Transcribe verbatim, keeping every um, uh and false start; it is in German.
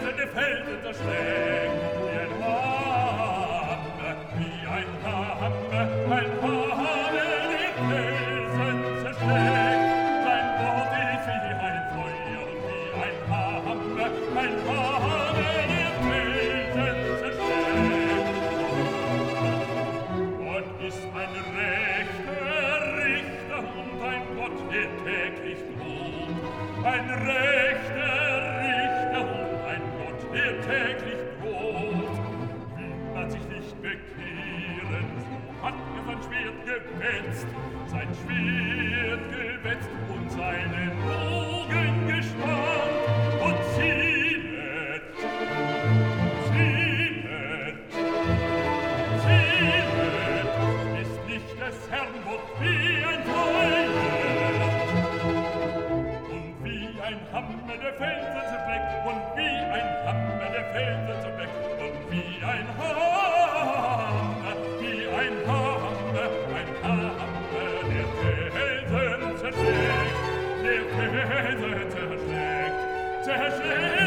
der Felsen zerschlägt, wie ein Hammer, wie ein Hammer, ein Hammer, der Felsen zerschlägt. Sein Wort ist wie ein Feuer und wie ein Hammer, ein Hammer, der Felsen zerschlägt. Gott ist ein rechter Richter und ein Gott, der täglich droht. Ein rechter Richter und ein Gott, der täglich droht. Will man sich nicht bekehren, so hat er sein Schwert gewetzt, sein Schwert gewetzt und seinen Bogen gespannt und ziehet, ziehet, ziehet, ist nicht des Herrn Wort wie ein Feuer und wie ein Hammer der Felsen zerschlägt und wie ein Hammer der Felsen zerschlägt und wie ein Hammer, wie ein Hammer, ein Hammer der Felsen zerschlägt, der Felsen zerschlägt, zerschlägt.